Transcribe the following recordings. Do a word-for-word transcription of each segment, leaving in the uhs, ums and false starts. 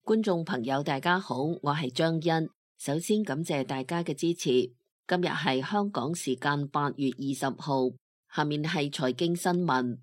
觀眾朋友大家好，我係張欣。首先感謝大家嘅支持。今日係香港時間八月二十號，下面係財經新聞。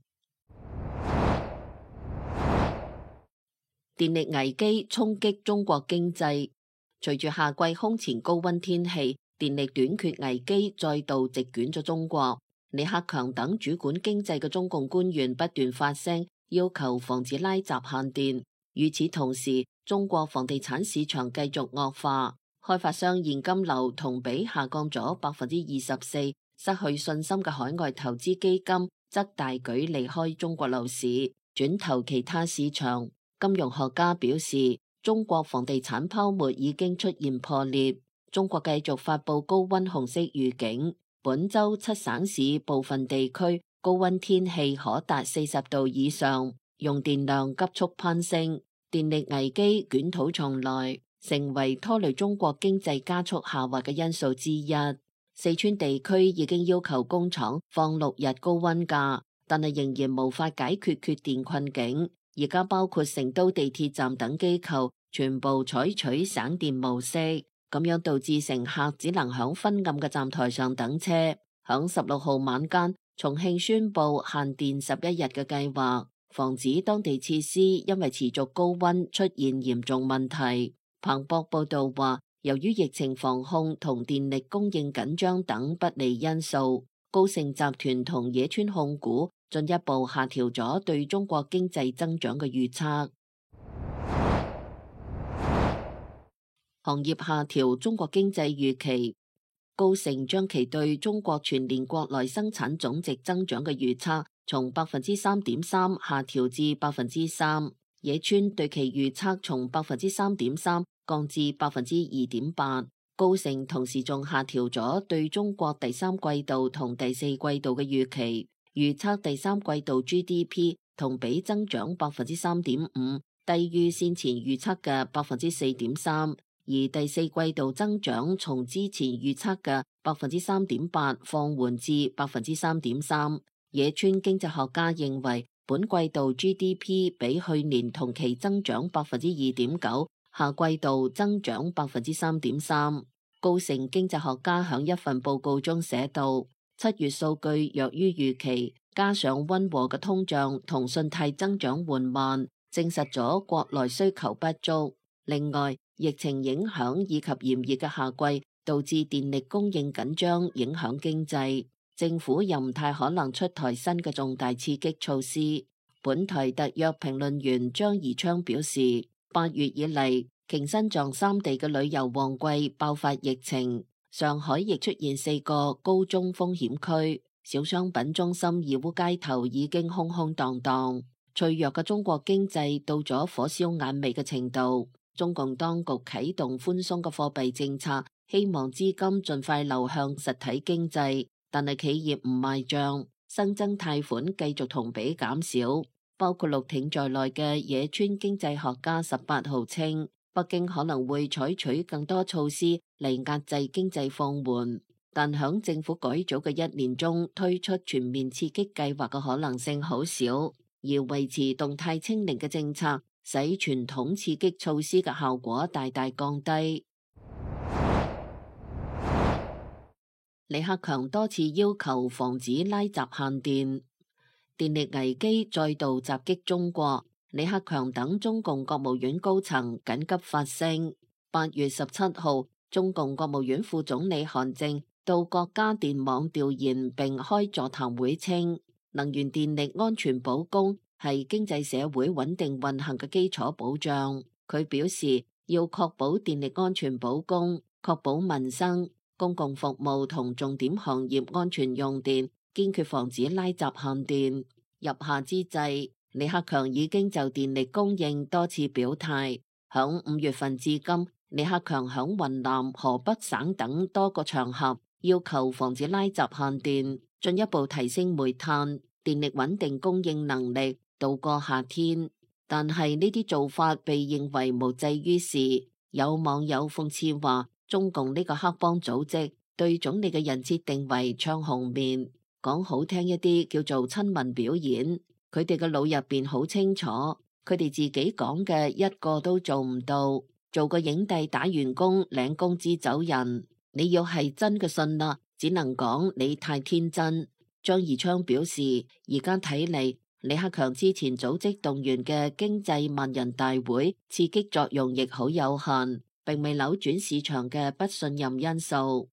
電力危機衝擊中國經濟，隨住夏季空前高溫天氣，電力短缺危機再度席捲咗中國。李克強等主管經濟嘅中共官員不斷發聲，要求防止拉閘限電。與此同時，中國房地產市場繼續惡化，開發商現金流同比下降咗百分之二十四，失去信心嘅海外投資基金則大舉離開中國樓市，轉投其他市場。金融學家表示，中國房地產泡沫已經出現破裂。中國繼續發佈高溫紅色預警，本週七省市部分地區高溫天氣可達四十度以上，用電量急速攀升，電力危機捲土重來，成為拖累中國經濟加速下滑嘅因素之一。四川地區已經要求工廠放六日高溫假，但係仍然無法解決缺電困境。而家包括成都地鐵站等機構全部採取省電模式，咁樣導致乘客只能響昏暗嘅站台上等車。響十六號晚間，重慶宣布限電十一日嘅計劃，防止當地設施因為持續高溫出現嚴重問題。彭博報道話，由於疫情防控同電力供應緊張等不利因素，高盛集團同野村控股進一步下調咗對中國經濟增長嘅預測。行業下調中國經濟預期，高盛將其對中國全年國內生產總值增長嘅預測從百分之三點三下調至百分之三，野村對其預測從百分之三點三降至百分之二點八。高盛同時仲下調咗對中國第三季度同第四季度嘅預期，預測第三季度 G D P 同比增長百分之三點五，低於先前預測嘅百分之四點三，而第四季度增長從之前預測嘅百分之三點八放緩至百分之三點三。野村經濟學家認為，本季度 G D P 比去年同期增長百分之二點九，下季度增長百分之三點三。高盛經濟學家響一份報告中寫道，七月數據弱於預期，加上溫和嘅通脹同信貸增長緩慢，證實咗國內需求不足。另外，疫情影響以及炎熱嘅夏季導致電力供應緊張，影響經濟。政府又唔太可能出台新嘅重大刺激措施。本台特約評論員張宜昌表示，八月以嚟，瓊新藏三地嘅旅遊旺季爆發疫情，上海亦出現四個高中風險區，小商品中心義烏街頭已經空空蕩蕩。脆弱嘅中國經濟到咗火燒眼眉嘅程度，中共當局啟動寬鬆嘅貨幣政策，希望資金盡快流向實體經濟，但係企業唔賣賬，新增貸款繼續同比減少。包括陸挺在內嘅野村經濟學家十八號稱，北京可能會採取更多措施嚟壓制經濟放緩，但響政府改組嘅一年中推出全面刺激計劃嘅可能性好少，而維持動態清零嘅政策使傳統刺激措施嘅效果大大降低。李克強多次要求防止拉閘限電，電力危機再度襲擊中國。李克強等中共國務院高層緊急發聲。八月十七號，中共國務院副總理韓正到國家電網調研並開座談會稱，能源電力安全保供係經濟社會穩定運行嘅基礎保障。佢表示，要確保電力安全保供，確保民生、公共服務同重點行業安全用電，堅決防止拉閘限電。入夏之際，李克強已經就電力供應多次表態。響五月份至今，李克強響雲南、河北省等多個場合要求防止拉閘限電，進一步提升煤炭、電力穩定供應能力，度過夏天。但係呢啲做法被認為無濟於事。有網友諷刺話，中共呢個黑幫組織對總理嘅人設定為唱紅面，講好聽一啲叫做親民表演。佢哋嘅腦入邊好清楚， 佢哋自己講嘅一個都做唔到。做個影帝打完工領工資走人，你要係真嘅信啦，只能講你太天真。張宜昌表示，而家睇嚟，李克強之前組織動員嘅經濟萬人大會刺激作用亦好有限，並未扭轉市場嘅不信任因素。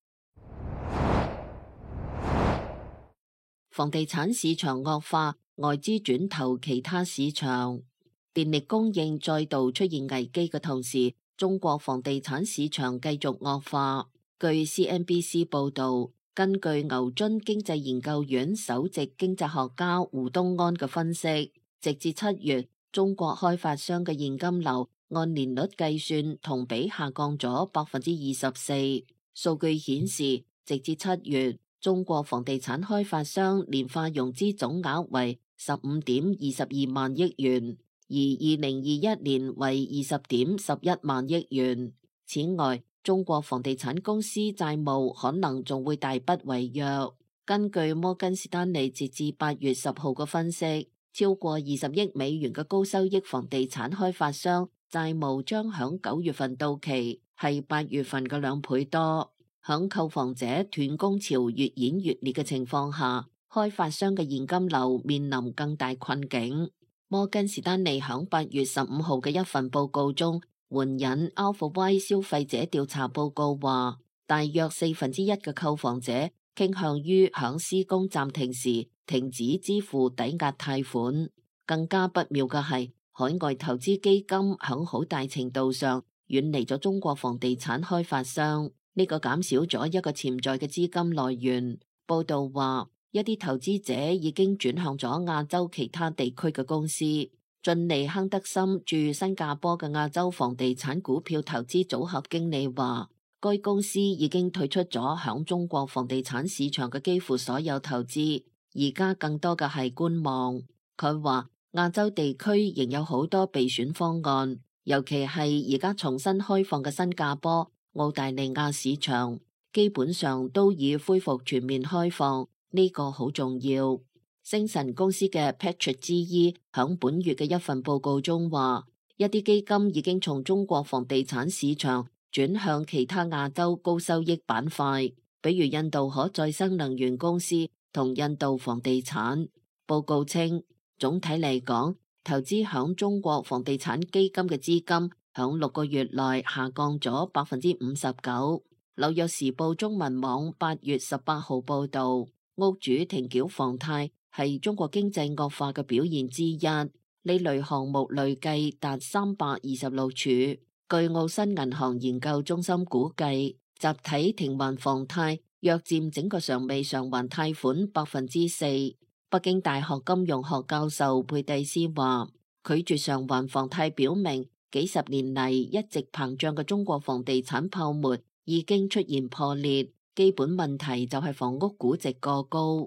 房地產市場惡化，外資轉投其他市場，電力供應再度出現危機嘅同時，中國房地產市場繼續惡化。據 C N B C 報導，根據牛津經濟研究院首席經濟學家胡東安嘅分析，直至七月，中國開發商嘅現金流按年率計算同比下降咗百分之二十四。數據顯示，直至七月，中國房地產開發商年化融資總額為十五點二十二萬億元。而二零二一年為二十點十一萬億元。此外，中國房地產公司債務可能仲會大筆違約。根據摩根士丹利截至八月十號嘅分析，超過二十億美元嘅高收益房地產開發商債務將響九月份到期，係八月份嘅兩倍多。響購房者斷供潮越演越烈嘅情況下，開發商嘅現金流面臨更大困境。摩根士丹利響八月十五號嘅一份報告中，援引 Alpha Y 消費者調查報告話，大約四分之一嘅購房者傾向於響施工暫停時停止支付抵押貸款。更加不妙嘅係，海外投資基金響好大程度上遠離咗中國房地產開發商，呢個減少咗一個潛在嘅資金來源。報道話，一啲投資者已經轉向咗亞洲其他地區嘅公司。晉利亨德森駐新加坡嘅亞洲房地產股票投資組合經理話，該公司已經退出咗響中國房地產市場嘅幾乎所有投資，而家更多嘅係觀望。佢話亞洲地區仍有好多備選方案，尤其係而家重新開放嘅新加坡、澳大利亞市場，基本上都已恢復全面開放。呢個好重要。星辰公司嘅 Patrick 之一響本月嘅一份報告中話，一啲基金已經從中國房地產市場轉向其他亞洲高收益板塊，比如印度可再生能源公司同印度房地產。報告稱，總體嚟講，投資響中國房地產基金嘅資金響六個月內下降咗百分之五十九。紐約時報中文網八月十八號報道，屋主停繳房貸係中國經濟惡化嘅表現之一，呢類項目累計達三百二十六處。據澳新銀行研究中心估計，集體停還房貸約佔整個尚未償還貸款百分之四。北京大學金融學教授佩蒂斯話，拒絕償還房貸表明幾十年嚟一直膨脹嘅中國房地產泡沫已經出現破裂。基本問題就係房屋估值過高。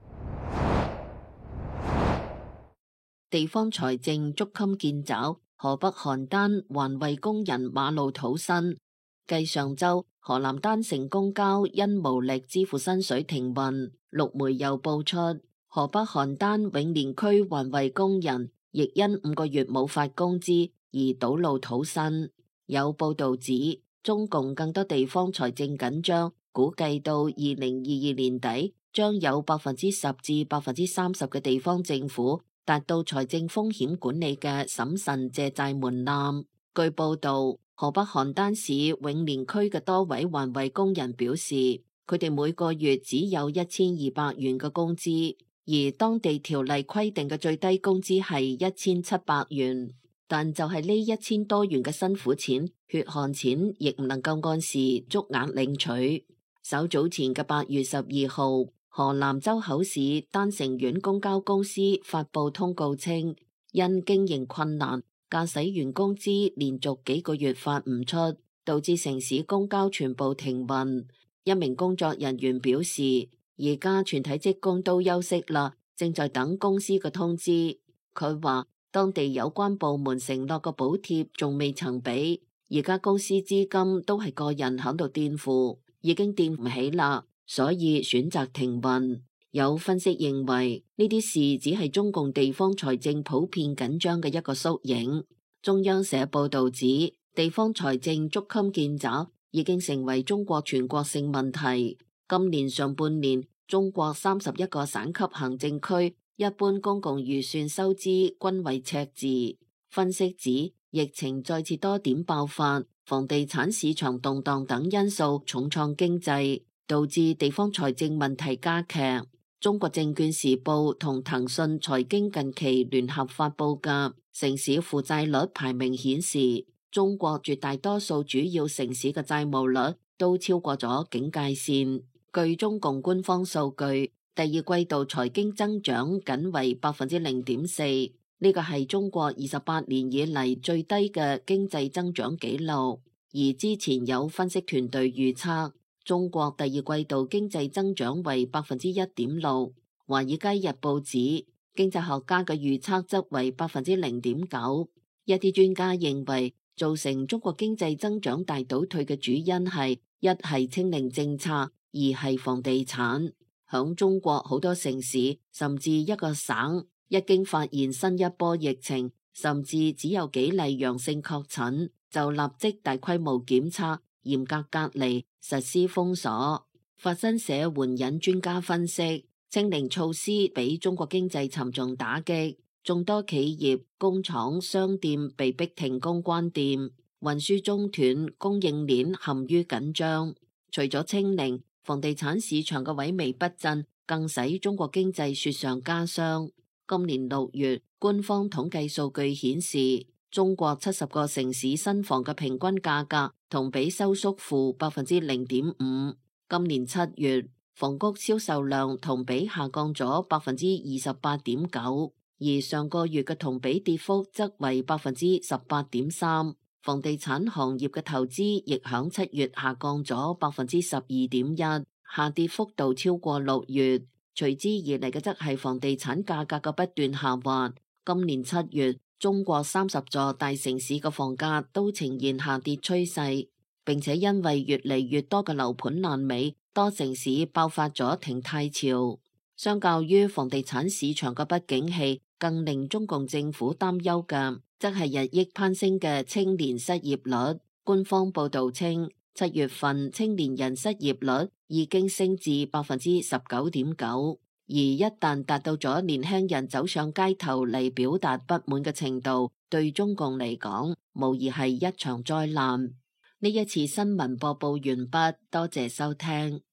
地方財政捉襟見肘，河北邯鄲還為工人馬路討薪。繼上周河南單城公交因無力支付薪水停運，陸媒又報出河北邯鄲永年區還為工人亦因五個月冇發工資而堵路討薪。有報道指，中共更多地方財政緊張，估計到二零二二年底，將有百分之十至百分之三十嘅地方政府達到財政風險管理嘅審慎借債門檻。據報道，河北邯鄲市永年區嘅多位環衛工人表示，佢哋每個月只有一千二百元嘅工資，而當地條例規定嘅最低工資係一千七百元。但就係呢一千多元嘅辛苦錢、血汗錢，亦唔能夠按時足額領取。稍早前嘅八月十二號，河南周口市單城縣公交公司發布通告稱，因經營困難，駕駛員工資連續幾個月發唔出，導致城市公交全部停運。一名工作人員表示，而家全體職工都休息啦，正在等公司嘅通知。佢話，當地有關部門承諾嘅補貼仲未曾俾，而家公司資金都係個人喺度墊付，已經墊唔起啦，所以選擇停運。 有分析認為，呢啲事只係中共地方財政普遍緊張嘅一個縮影。中央社報導指，地方財政捉襟見肘已經成為中國全國性問題。今年上半年，中國三十一個省級行政區一般公共預算收支均為赤字。分析指，疫情再次多點爆發，房地產市場動盪等因素重創經濟，導致地方財政問題加劇。中國證券時報同騰訊財經近期聯合發佈嘅城市負債率排名顯示，中國絕大多數主要城市嘅債務率都超過咗警戒線。據中共官方數據，第二季度財經增長僅為百分之零點四，呢個係中國二十八年以嚟最低嘅經濟增長紀錄。而之前有分析團隊預測，中國第二季度經濟增長為百分之一點六，華爾街日報指經濟學家嘅預測則為百分之零點九。一啲專家認為，造成中國經濟增長大倒退嘅主因係一係清零政策，二係房地產。響中國好多城市，甚至一個省一經發現新一波疫情，甚至只有幾例陽性確診，就立即大規模檢測、嚴格隔離、實施封鎖。法新社援引專家分析，清零措施俾中國經濟沉重打擊，眾多企業、工廠、商店被逼停工關店，運輸中斷，供應鏈陷於緊張。除咗清零，房地產市場嘅萎靡不振，更使中國經濟雪上加霜。今年六月，官方統計數據顯示，中國七十個城市新房嘅平均價格同比收縮負百分之零點五。今年七月，房屋銷售量同比下降咗百分之二十八點九，而上個月嘅同比跌幅則為百分之十八點三。房地產行業嘅投資亦響七月下降咗百分之十二點一，下跌幅度超過六月。隨之而嚟嘅則係房地產價格嘅不斷下滑。今年七月，中國三十座大城市嘅房價都呈現下跌趨勢，並且因為越嚟越多嘅樓盤爛尾，多城市爆發咗停貸潮。相較於房地產市場嘅不景氣，更令中共政府擔憂嘅，則係日益攀升嘅青年失業率。官方報導稱，七月份青年人失業率已經升至百分之十九點九，而一旦達到咗年輕人走上街頭嚟表達不滿嘅程度，對中共嚟講，無疑係一場災難。呢一次新聞播報完畢，多謝收聽。